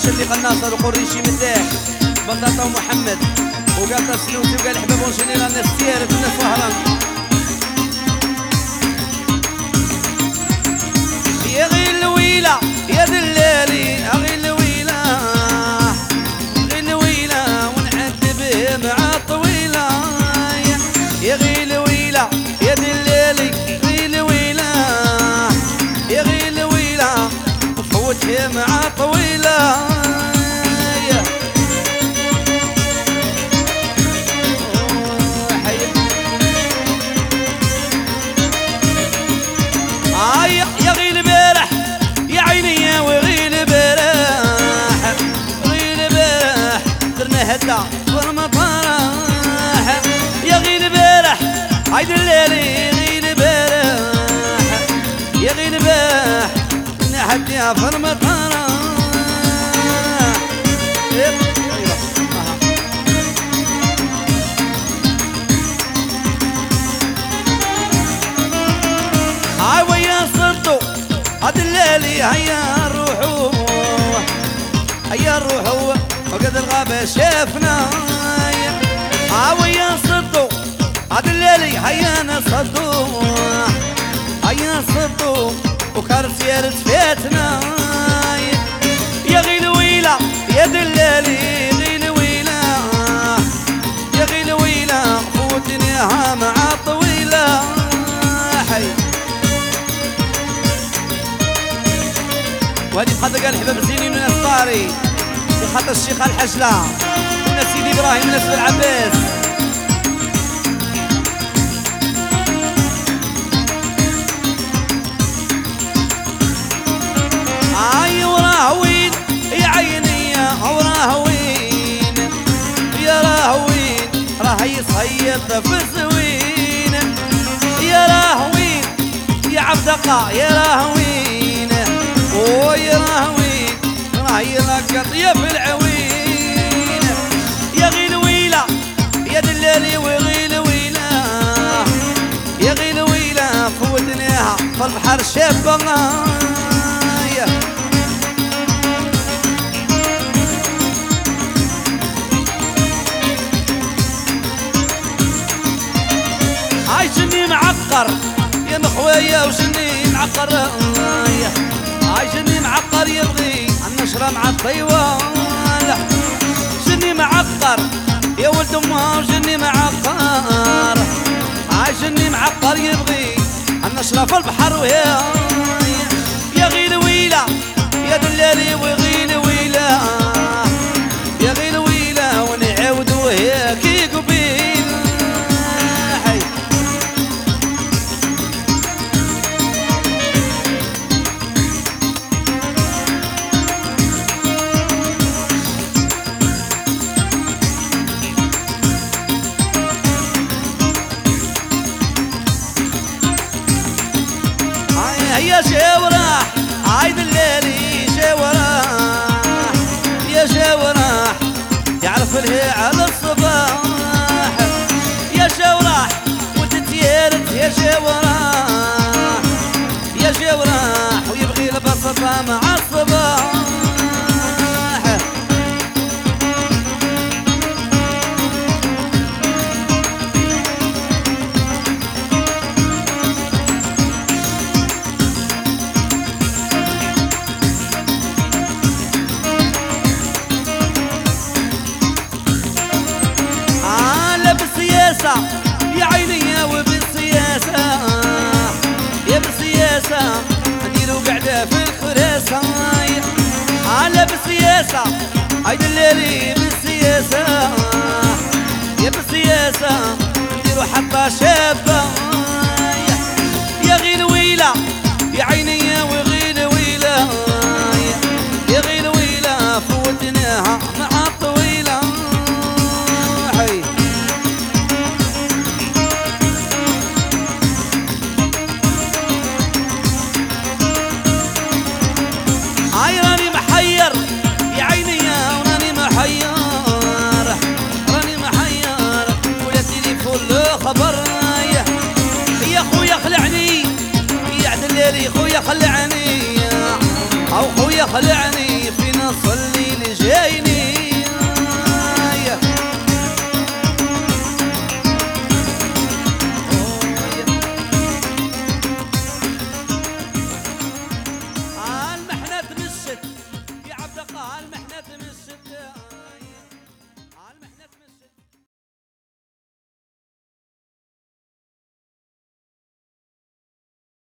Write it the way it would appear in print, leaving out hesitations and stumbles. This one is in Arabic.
اللي قناصر وقريشي مداح بطاطا ومحمد وقال سلوسي وقال حباب ونجنيرا الناس تيارت والناس وهران. يا غي الويلة يا دلالي غي الويلة غي الويلة ونعذب مع طويلة. يا غي الويلة يا دلالي غي الويلة يا غي الويلة وفوتها مع طويلة. يا غيل بارح يا عيني وغيل بارح غيل بارح درنا هدا فرما طراح. يا غيل بارح عيد الليلي غيل بارح يا غيل بارح درنا هدا فرما طراح. هاد الليلي هيا نروحو هيا نروحو وقد الغابة شافنا ويا نصدو. هاد الليلي هيا نصدو هيا نصدو وكرسير فاتنا. يا غي الويلة يا دلالي غي الويلة يا غي الويلة فوتنيها مع طويلة. وهذه بخاطر قال حباب الزينين وناس طاري بخاطر الشيخ الحجلة وناس سيدي إبراهيم وناس العباس. وراه وين يا عيني وراه وين يا راه وين راه يصيد في الزوين. يا راه وين يا عبد الله يا راه وين ويا راه وين راه يلقط يا في العوين. يا غي الويلة يا دلالي وغي الويلة يا غي الويلة فوتناها في البحر شابة. هاي جني معقر يا مخويا وجني معقر هاي جني معقر يبغي النشرة مع الطيوان. جني معقر يا ولد امه وجني معقر هاي جني معقر يبغي النشرة في البحر وهي. يا غي الويلة يا دلالي وغي الويلة يا غي الويلة ونعاود وهي كي قبيل. هيا جاوراح عايد الليلي جاوراح يا جاوراح يعرف الهي على الصباح. يا جاوراح وتتيارت يا جاوراح يا جاوراح ويبغي البسطة مع الصباح. يا عيني وبالسياسة يا بالسياسة نديرو قعدة في الخراسة. على بالسياسة عيد الليلي بالسياسة يا بالسياسة نديرو حطة شابة. يا غي الويلة يا عيني وغي الويلة يا غي الويلة فوتناها مع الطويلة. راني محير يا عيني وراني محير راني محير ويا تليفون له خبر. يا خويا خلعني يا عدلالي خويا خلعني او خويا خلعني فينا نص الليل جايني المحنة تمشت يا عبد القهار المحنة تمشت